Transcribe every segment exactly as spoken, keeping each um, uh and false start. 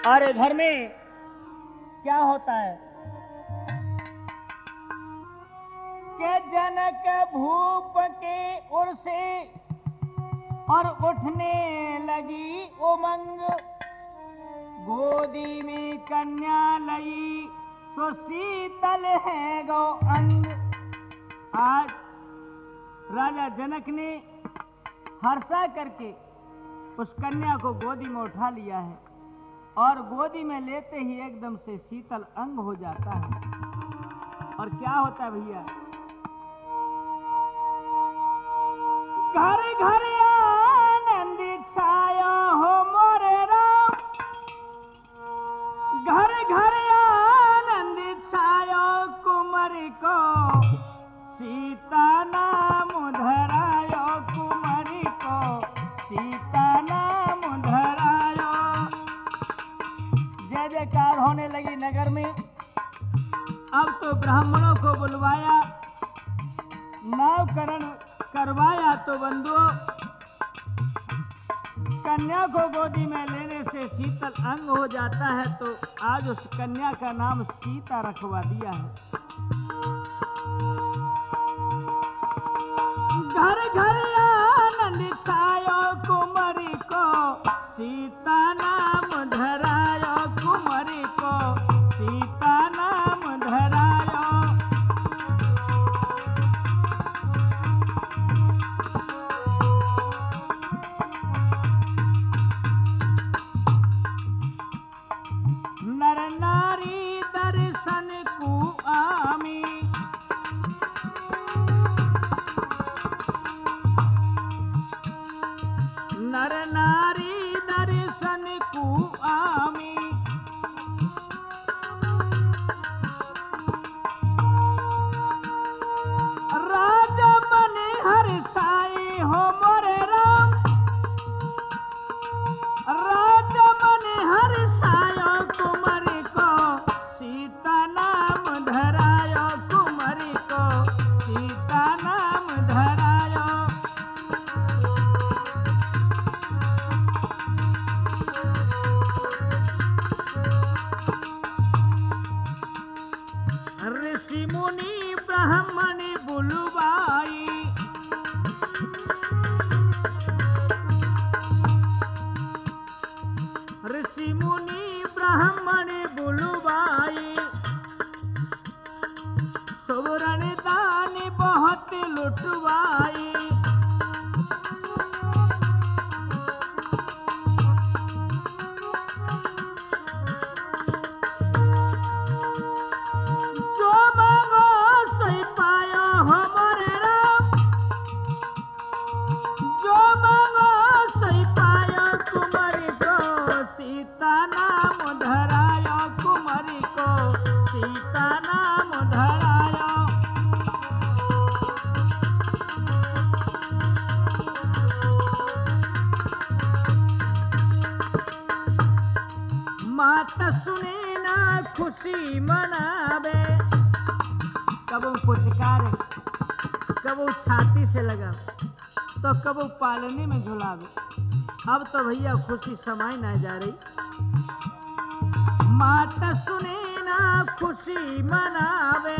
और इधर में क्या होता है कि जनक भूप के उर से और उठने लगी उमंग, गोदी में कन्या लई सो शीतल है गो अंग। आज राजा जनक ने हर्षा करके उस कन्या को गोदी में उठा लिया है और गोदी में लेते ही एकदम से शीतल अंग हो जाता है। और क्या होता है भैया, घर घर आनंद छाया हो मोरे राम, घर घर आनंद छाया कुमारी को सीता नाम धरायो, कुमारी को सीता नाम धरायो। जय जयकार होने लगी नगर में। अब तो ब्राह्मणों को बुलवाया, नामकरण करवाया, तो बंधुओं कन्या को गोदी में लेने से शीतल अंग हो जाता है, तो आज उस कन्या का नाम सीता रखवा दिया है। घर घर आनंद छायो कुमारी को सीता नाम धरायो, कुमारी को सीता नाम धरायो। नर नारी दर्शन को आमी, नर नारी दर्शन को आमी, राजा मन हर साई हो मोरे राम, राजा मन हर सायो कुमारी को सीता नाम धरायो, कुमारी को सीता नाम धरायो। ऋषि मुनि ब्राह्मण बुलवाई, ऋषि मुनि ब्राह्मण बुलवाई, सुवर्ण दान बहुत लुटवाई। जो मांगो सही पायो हो मोरे राम, जो मांगो सही पायो कुमारी को सीता नाम धरायो, कुमारी को सीता नाम धरायो। माता सुने ना खुशी मनावे, कबू पुचकारे, कबू छाती से लगा, तो कबू पालने में झुलावे। अब तो भैया खुशी समाई ना जा रही। माता सुने ना खुशी मनावे,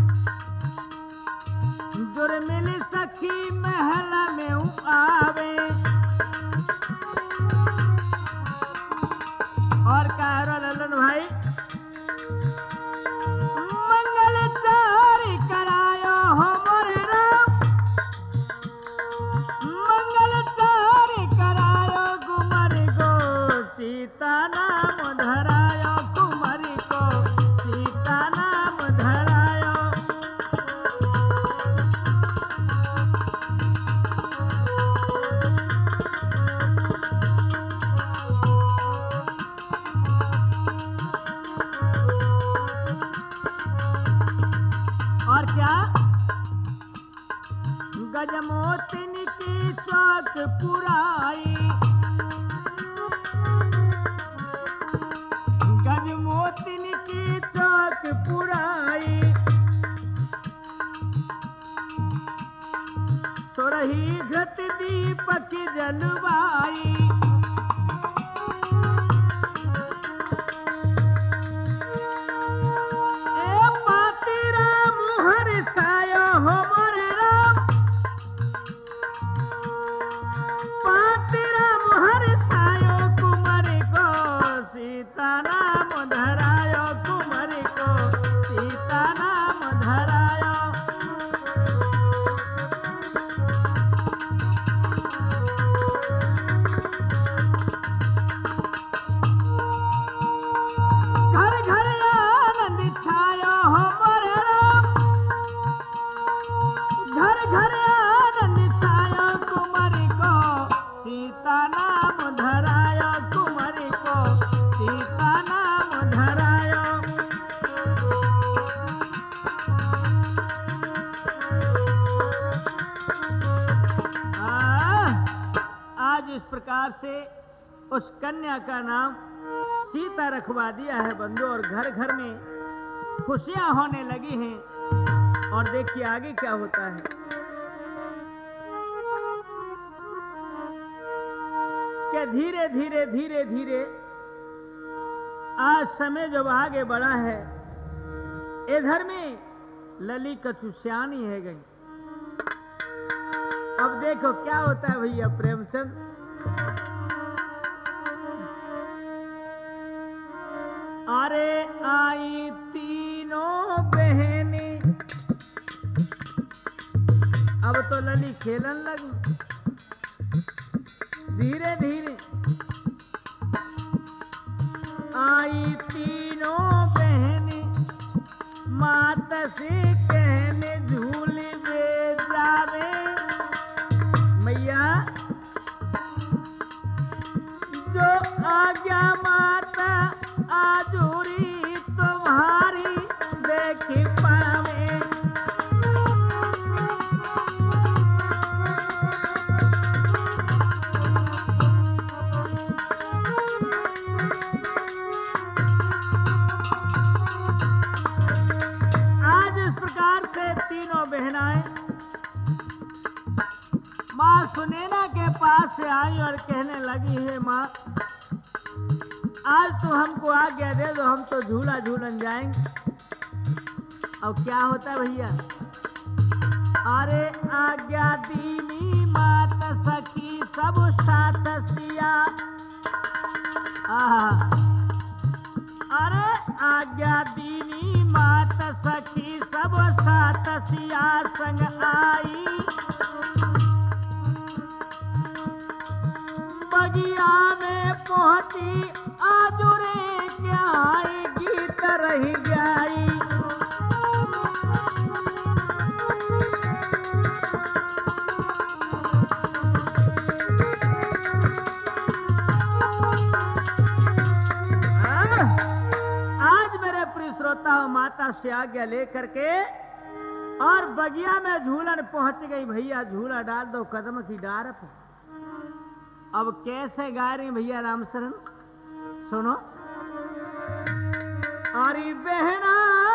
जुर मिली सखी महला में आवे। और कह रहा ललन भाई, मंगल चारी करायो हो मोरे राम, मंगल चारी करायो कुमारी को सीता नाम धरायो, कुमारी को सीता नाम धरायो। और क्या, गजमोतिन की चौक पुराई, गजमोतिन की चौक पुराई, तो रही घृत दीपक जलवाई। सीता नाम धरायो कुंवरी को सीता नाम धरायो। घर घर आनंद छायो हो मोरे राम, घर घर आनंद छायो कुंवरी को सीता नाम धरायो कुंवरी को सीता नाम धरायो। आज इस प्रकार से उस कन्या का नाम सीता रखवा दिया है बंधु, और घर घर में खुशियां होने लगी हैं। और देखिए आगे क्या होता है कि धीरे धीरे धीरे धीरे आज समय जब आगे बढ़ा है, इधर में लली कछुश्यानी है गई। अब देखो क्या होता है भैया प्रेमचंद, अरे आई तीनों बहनी, अब तो लली खेलन लगी धीरे धीरे। आई तीनों बहनी मात से कहने झूली में जावे, मैया जो आज्ञा माता आजुरी तुम्हारी देखी पावे। आज इस प्रकार से तीनों बहनाएं माँ सुनैना के पास से आई और कहने लगी है, माँ आज तो हमको आज्ञा दे दो, हम तो झूला झूलन जाएंगे। अब क्या होता है भैया, अरे आज्ञा दीनी मात सखी सब साथ सिया, अरे आज्ञा दीनी मात सखी सब साथ सिया संग आई। बगिया में पहुंची आजुरे क्या आई गीत रही जाई। आज मेरे प्रिय श्रोता माता से आज्ञा लेकर के और बगिया में झूलन पहुंच गई। भैया झूला डाल दो कदम की डार पर। अब कैसे गा रही भैया रामशरण सुनो, अरे बहना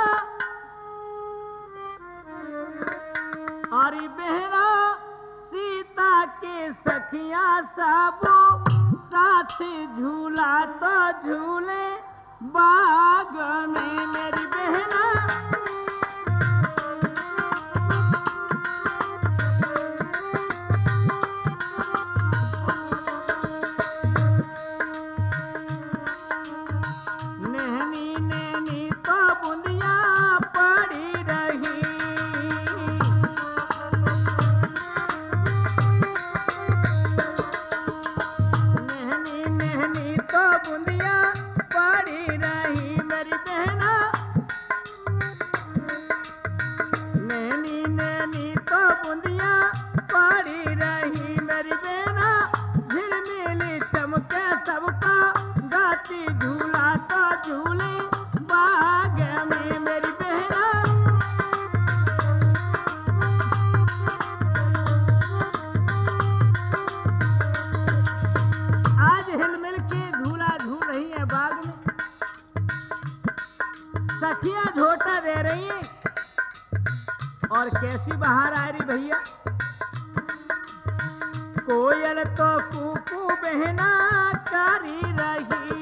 अरे बहना सीता के सखियां सब साथ झूला तो झूले बाग में मेरी बहना। सखियां झोटा दे रही और कैसी बाहर आ रही भैया। कोयल तो कूकू बहना करी रही,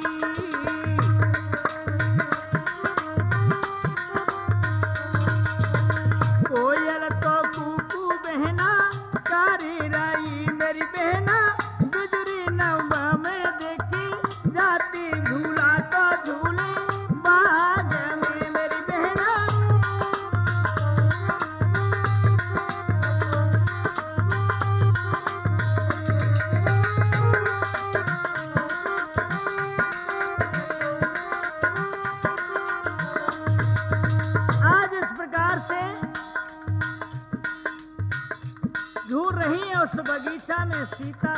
कोयल तो कूकू बहना करी रही मेरी बहना। गुजरी नव में देखी जाती झूला तो में सीता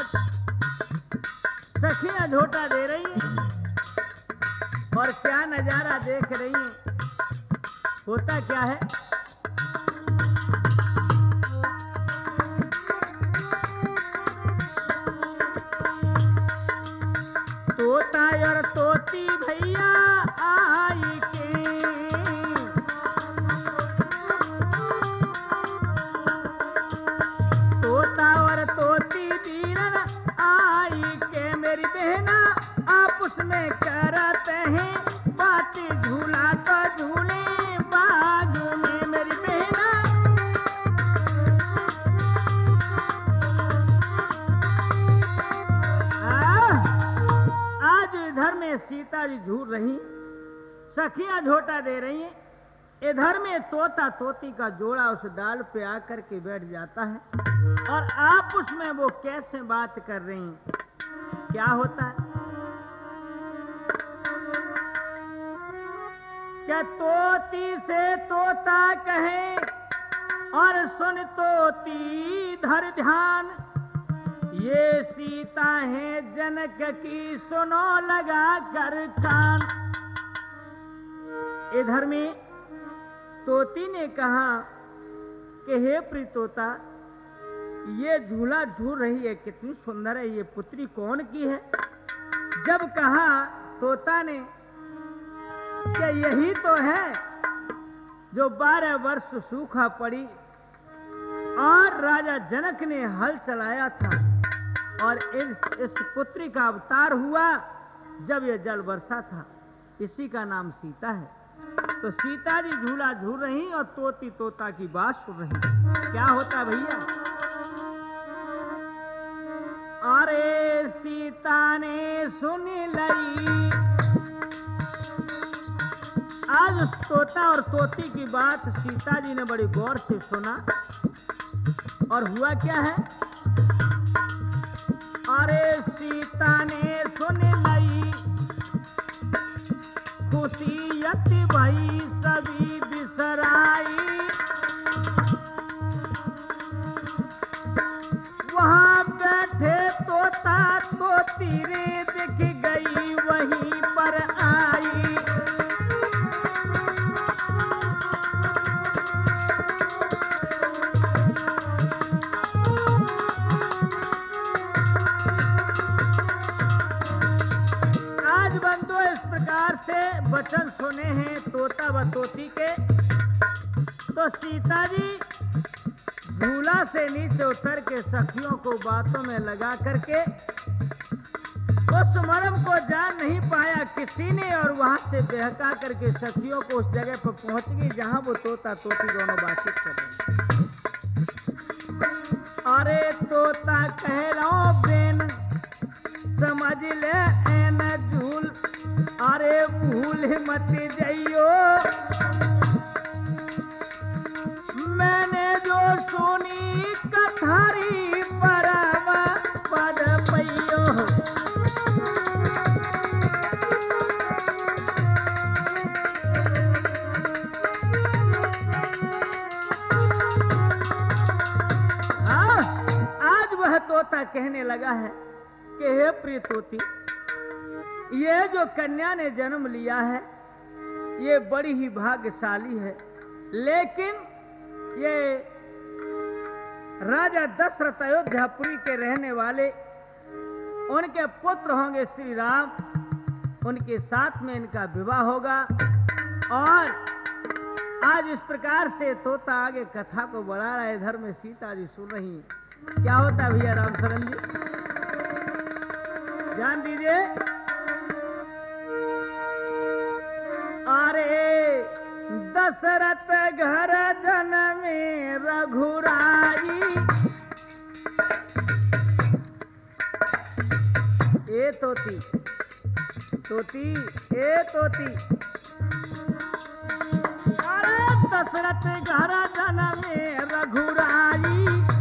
सखियां झोटा दे रही हैं और क्या नजारा देख रही हैं। होता क्या है, तोता और तोती भैया आई के, तोता और तोती बीरन आई के, मेरी बहना आपस में करते हैं बात, झूला तो झूले बाग में मेरी बहना। आज इधर में सीता जी झूल रही, सखियां झोटा दे रही हैं, इधर में तोता तोती का जोड़ा उस डाल पे आकर के बैठ जाता है और आपस में वो कैसे बात कर रही हैं। क्या होता है, क्या तोती से तोता कहे और सुन तोती धर ध्यान, ये सीता है जनक की सुनो लगा कर कान। इधर में तोती ने कहा कि हे प्रिय तोता, ये झूला झूल रही है, कितनी सुंदर है, ये पुत्री कौन की है। जब कहा तोता ने कि यही तो है जो बारह वर्ष सूखा पड़ी और राजा जनक ने हल चलाया था और इस, इस पुत्री का अवतार हुआ जब यह जल वर्षा था, इसी का नाम सीता है। तो सीता जी झूला झूल रही और तोती तोता की बात सुन रही। क्या होता भैया, अरे सीता ने सुन लई, आज उस तोता और तोती की बात सीता जी ने बड़ी गौर से सुना और हुआ क्या है, अरे सीता ने सुन लई, खुशियत भई सभी बिसराई, वहां बैठे तोता तोती रे दिख गई वहीं पर आई। से वचन सुने हैं तोता व तोती के, तो सीता जी झूला से नीचे उतर के सखियों को बातों में लगा करके उस मर्म को जान नहीं पाया किसी ने और वहां से बहका करके सखियों को उस जगह पर पहुंच गई जहां वो तोता तोती दोनों बातचीत कर रहे हैं। अरे तोता कह रहा बेन समझ ले एन झूल, अरे भूल मत जाइयो, मैंने जो सुनी कथारी परवा पद पैयो। आज वह तोता कहने लगा है कि हे प्रिय तोती, ये जो कन्या ने जन्म लिया है ये बड़ी ही भाग्यशाली है, लेकिन ये राजा दशरथ अयोध्यापुरी के रहने वाले उनके पुत्र होंगे श्री राम, उनके साथ में इनका विवाह होगा। और आज इस प्रकार से तोता आगे कथा को बढ़ा रहा है, इधर में सीता जी सुन रही। क्या होता है भैया राम शरण जी, ध्यान दीजिए। अरे दशरथ घर जनमे रघुराई, ए तोती तोती ए तोती, अरे दशरथ घर जनमे रघुराई,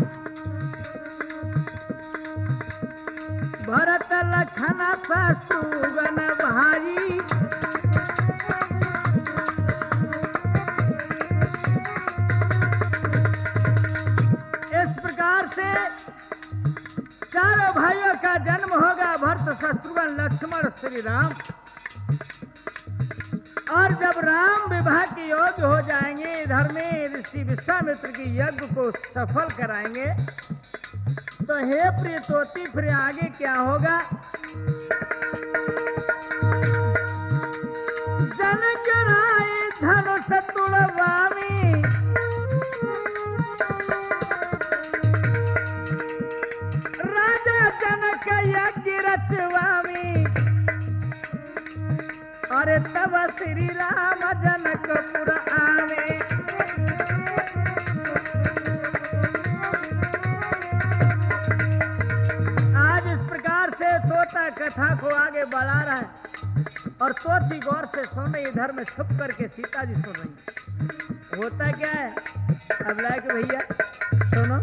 भरत लखन शत्रुघ्न भाई, लक्ष्मण श्री राम। और जब राम विवाह के योग्य हो जाएंगे, इधर में ऋषि विश्वामित्र की यज्ञ को सफल कराएंगे, तो हे प्रिय तोती फिर आगे क्या होगा? जनक राय धनुष तुड़वामी, राजा जनक यज्ञ रचवामी, अरे तब श्री राम जनकपुर आवे। आज इस प्रकार से तोता कथा को आगे बढ़ा रहा है और तोती गौर से सुन रही, इधर में छुप करके सीता जी सुन रही। होता क्या है अब लाके भैया सुनो।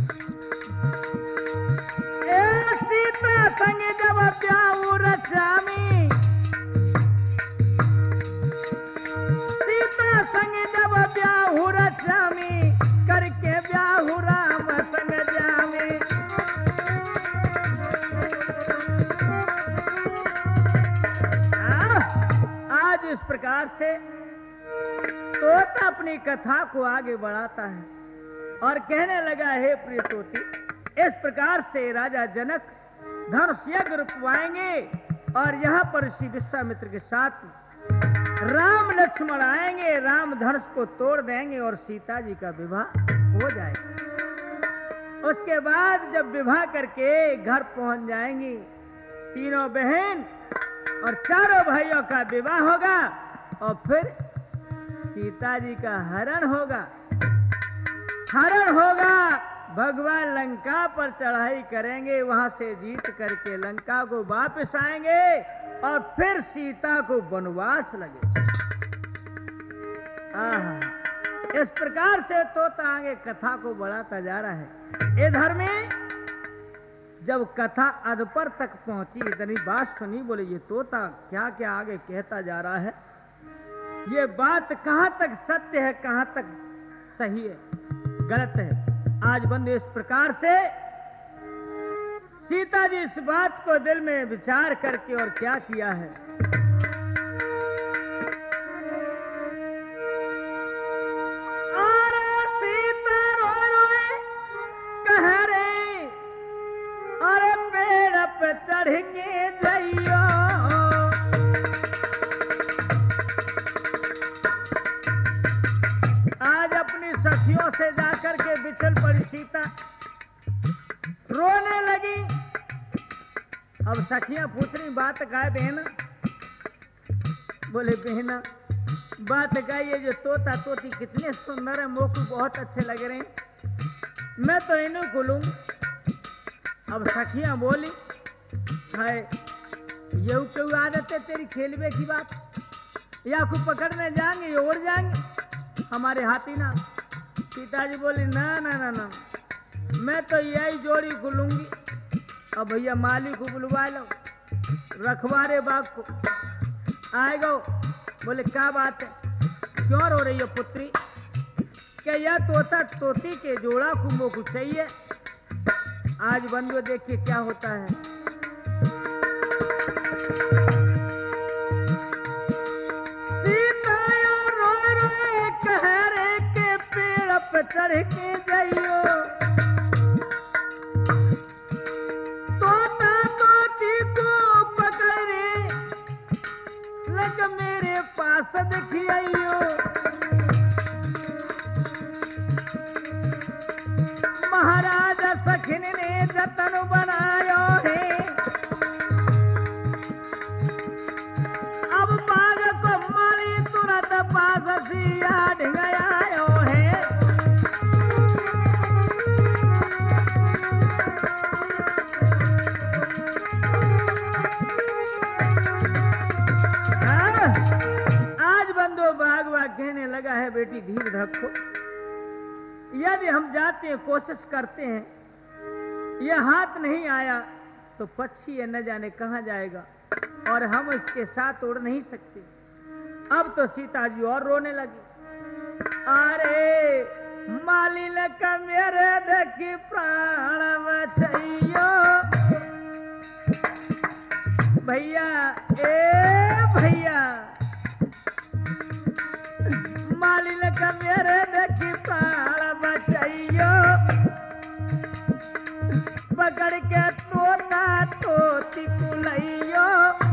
ए सीता संग जब ब्याहु रचामी, सीता संग जब ब्याहु रचामी, करके ब्याहु राम संग जामी। आज इस प्रकार से तोता अपनी कथा को आगे बढ़ाता है और कहने लगा, हे प्रिय तोती, इस प्रकार से राजा जनक धनुष यज्ञ रुकवाएंगे और यहाँ पर श्री विश्वामित्र के साथ राम लक्ष्मण आएंगे, राम धनुष को तोड़ देंगे और सीता जी का विवाह हो जाएगा। उसके बाद जब विवाह करके घर पहुंच जाएंगी, तीनों बहन और चारों भाइयों का विवाह होगा और फिर सीता जी का हरण होगा। हरण होगा, भगवान लंका पर चढ़ाई करेंगे, वहां से जीत करके लंका को वापस आएंगे और फिर सीता को वनवास लगे। आहा, इस प्रकार से तोता आगे कथा को बढ़ाता जा रहा है। इधर में जब कथा अधपर तक पहुंची, इतनी बात सुनी, बोले ये तोता क्या क्या आगे कहता जा रहा है, ये बात कहां तक सत्य है, कहां तक सही है, गलत है। आज बंदे इस प्रकार से सीता जी इस बात को दिल में विचार करके और क्या किया है, अरे सीता रो रोए कह रे, अरे पेड़ पे चढ़ेंगे जइयो। आज अपनी सखियों से जाकर के बिछल पड़ी सीता, रोने लगी। अब सखियां पूछ रही, बात का है बहना? बोले बहना बात का ये जो तोता तोती कितने सुंदर है, मोह को बहुत अच्छे लग रहे हैं, मैं तो इन्हें को लूंगी। अब सखियां बोली, हाय ये क्यों आदत है तेरी खेलवे की बात, या को पकड़ने जाएंगे और जाएंगे हमारे हाथी ना। सीता जी बोली, ना ना ना ना, मैं तो यही जोड़ी को लूंगी। अब भैया माली को बुलवा लो, रखवारे बाग को आएगा। बोले क्या बात है, क्यों रो रही हो पुत्री? क्या यह तोता तोती के जोड़ा को मोह चाहिए? आज बंधु देखिए क्या होता है। सीता रो रो कह रे के पेड़ पे चढ़ के जाइयो, तोता तोती को पकड़े लग मेरे पास देखियो। महाराज सखिन ने जतन बनायो है, अब बाग को मारी तुरंत पास सिया ढिंगायो है। आज बंदो बागवा कहने लगा है, बेटी धीर रखो, यदि हम जाते हैं कोशिश करते हैं, ये हाथ नहीं आया तो पक्षी ये न जाने कहां जाएगा और हम इसके साथ उड़ नहीं सकते। अब तो सीता जी और रोने लगी, अरे माली लका मेरे देखी प्राण बचैयो, भैया ए भैया मालिन का मेरे देखी प्राण बचाइयो पकड़ के तोता तोती कुलैयो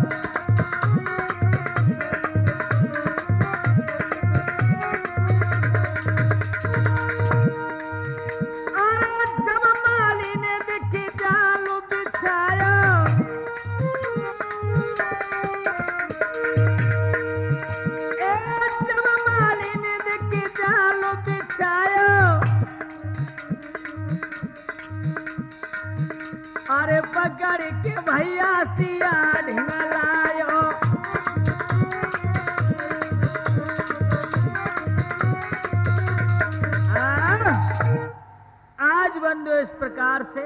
अरे पकड़ के भैया सिया ढिंगलायो आज बंदो इस प्रकार से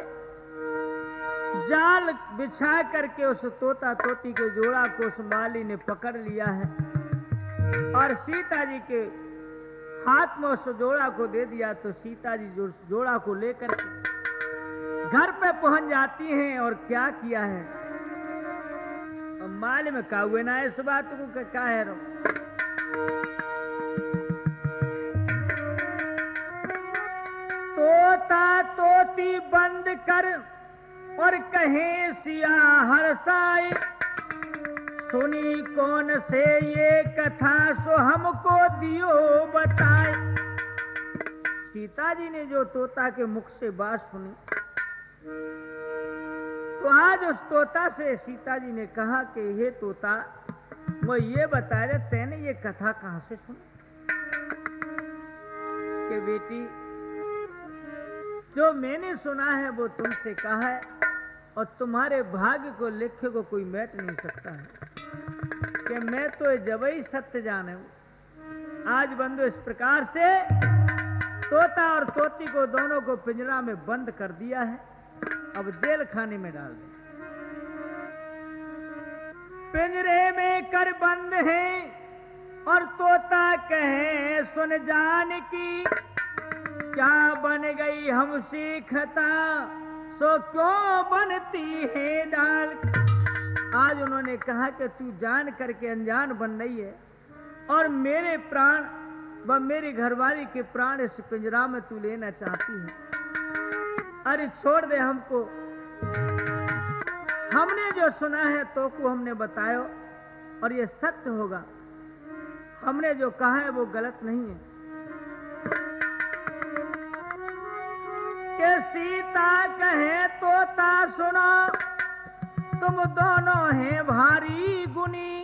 जाल बिछा करके उस तोता तोती के जोड़ा को उस माली ने पकड़ लिया है और सीता जी के हाथ में उस जोड़ा को दे दिया। तो सीता जी जो जोड़ा को लेकर के घर पे पहुंच जाती हैं और क्या किया है और माल में का हुए ना इस बात को क्या है रो तोता तोती बंद कर और कहे सिया हर्षाई सुनी कौन से ये कथा सो हमको दियो बताए। सीता जी ने जो तोता के मुख से बात सुनी तो आज उस तोता से सीता जी ने कहा कि हे तोता वो ये बता रहे तेने ये कथा कहां से सुनी कि बेटी जो मैंने सुना है वो तुमसे कहा है और तुम्हारे भाग्य को लिखे को कोई मैट नहीं सकता है कि मैं तो जब ही सत्य जाने हूं। आज बंधु इस प्रकार से तोता और तोती को दोनों को पिंजरा में बंद कर दिया है, अब जेल खाने में डाल दे। पिंजरे में कर बंद है और तोता कहे सुन जान की क्या बन गई हमसे खता सो क्यों बनती है डाल। आज उन्होंने कहा कि तू जान करके अनजान बन रही है और मेरे प्राण व मेरी घरवाली के प्राण इस पिंजरा में तू लेना चाहती है। अरे छोड़ दे हमको, हमने जो सुना है तो को हमने बतायो और ये सत्य होगा, हमने जो कहा है वो गलत नहीं है। कि सीता कहे तोता सुनो तुम दोनों हैं भारी गुनी,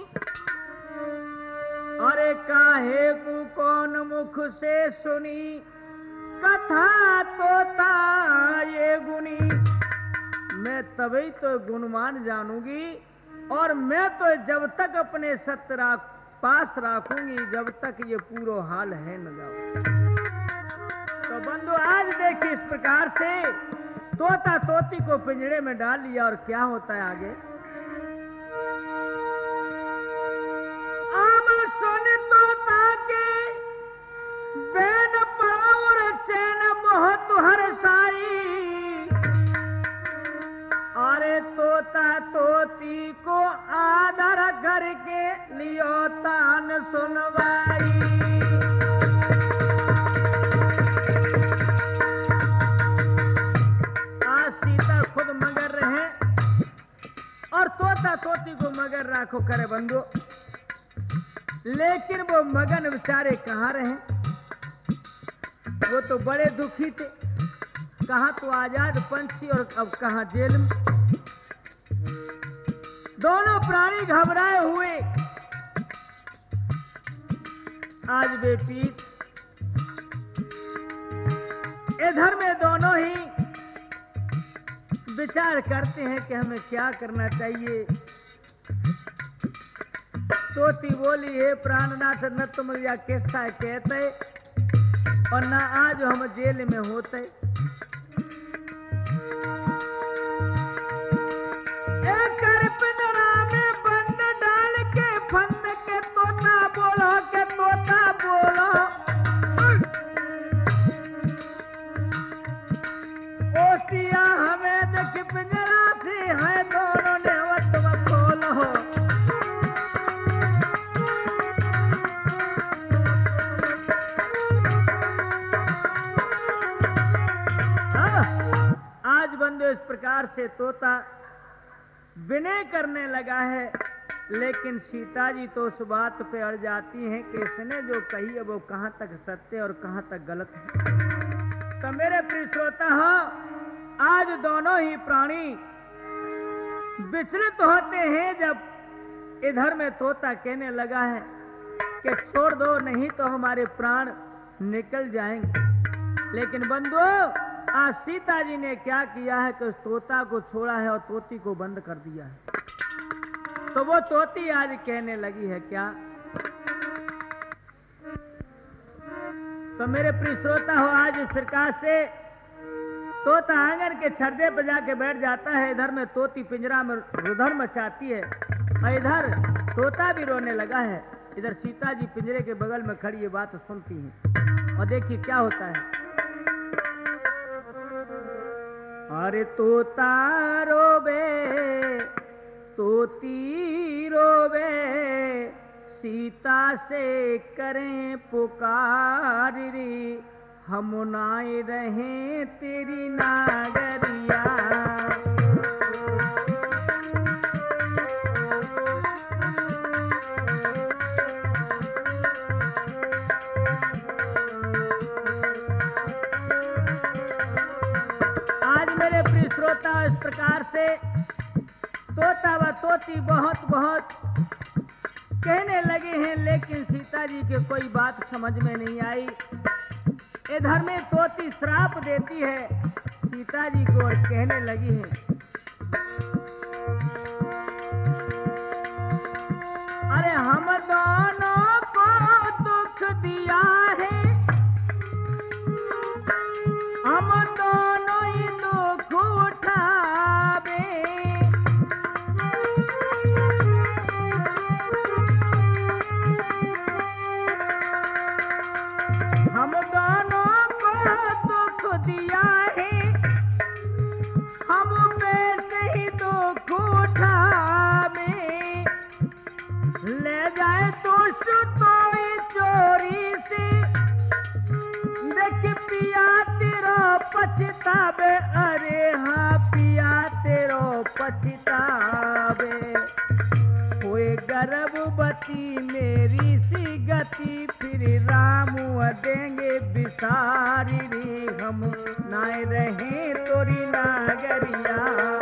अरे काहे को कौन मुख से सुनी कथा तोता ये गुनी। मैं तभी तो गुणमान जानूंगी और मैं तो जब तक अपने सत्य राख पास राखूंगी जब तक ये पूरा हाल है न जाओ। तो बंधु आज देखिए इस प्रकार से तोता तोती को पिंजरे में डाल लिया और क्या होता है आगे। आम सुन तोता के बैन पावर चैन बहुत हर्षाई, अरे तोता तोती को आदर करके लियो तान सुनवाई। और तोता तोती को मगर राखो करे बंधु, लेकिन वो मगन बेचारे कहाँ रहे, वो तो बड़े दुखी थे। कहाँ तो आजाद पंछी और अब कहाँ जेल में। दोनों प्राणी घबराए हुए आज बेटी इधर में दोनों ही विचार करते हैं कि हमें क्या करना चाहिए। तोती बोली हे प्राणनाथ न तुम या कैसा कहते और न आज हम जेल में होते। कर पिंजरा में बंद डाल के फंद के तोता बोलो के तोता बोलो, ओसिया हमें देख पिंजरा से है दोनों ने वतवा खोलो। प्रकार से तोता विनय करने लगा है, लेकिन सीता जी तो उस बात पे अड़ जाती हैं कि इसने जो कही है वो कहां तक सत्य और कहां तक गलत है। तो मेरे प्रिय श्रोता हो, आज दोनों ही प्राणी विचलित होते हैं जब इधर में तोता कहने लगा है कि छोड़ दो, नहीं तो हमारे प्राण निकल जाएंगे। लेकिन बंधुओं, आज सीता जी ने क्या किया है कि उस तोता को छोड़ा है और तोती को बंद कर दिया है। तो वो तोती आज कहने लगी है क्या? तो मेरे प्रिय श्रोता हो, आज इस प्रकार से तोता आंगन के छर्दे पर जाके बैठ जाता है। इधर में तोती पिंजरा में रुधर मचाती है और इधर तोता भी रोने लगा है। इधर सीता जी पिंजरे के बगल में खड़ी ये बात सुनती हैं और देखिए क्या होता है। अरे तोता रोवे, तोती रोवे, सीता से करें पुकार रे, हम नाए रहें तेरी नागरिया। आज मेरे प्रिय श्रोता, इस प्रकार से तोता व तोती बहुत बहुत कहने लगे हैं, लेकिन सीता जी के कोई बात समझ में नहीं आई। इधर में तोती श्राप देती है सीता जी को और कहने लगी है, अरे हम दोनों को दुख दिया है, हम दोनों ही दुख उठावे, हम दोनों दुख दिया है, हम पैसे ही दुख उठावे, ले जाए तो सुतोई चोरी से, देख पिया तेरो पछतावे, अरे हाँ पिया तेरो पछतावे, कोई गर्भवती मेरी सी गति, फिर राम देंगे बिसारी रे, हम नाए रहे तोरी नागरिया।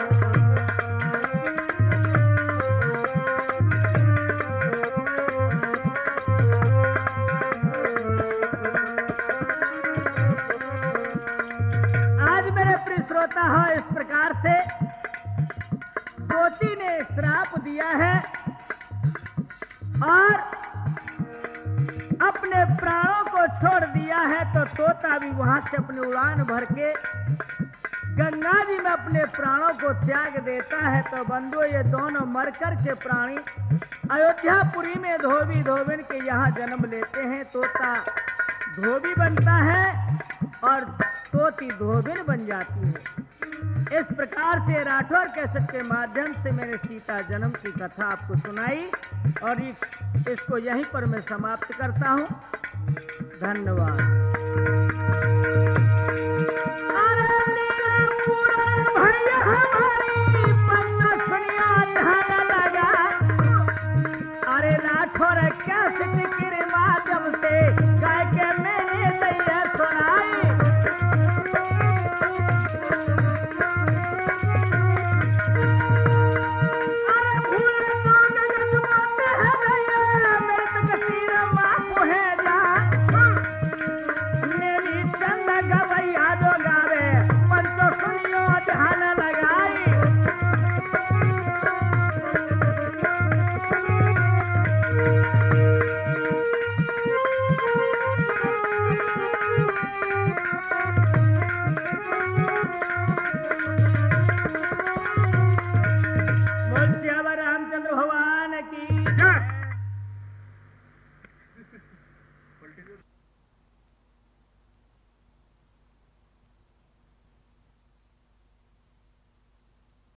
आज मेरे प्रिय श्रोता हो, इस प्रकार से तोती ने श्राप दिया है और अपने प्राणों को छोड़ दिया है। तो तोता भी वहां से अपनी उड़ान भर के गंगा जी में अपने प्राणों को त्याग देता है। तो बंधु, ये दोनों मरकर के प्राणी अयोध्यापुरी में धोबी धोबिन के यहाँ जन्म लेते हैं। तोता धोबी बनता है और तोती धोबिन बन जाती है। इस प्रकार से राठौर कैसेट के माध्यम से मैंने सीता जन्म की कथा आपको सुनाई और इसको यहीं पर मैं समाप्त करता हूँ। धन्यवाद। अरे राठौर कैसेट के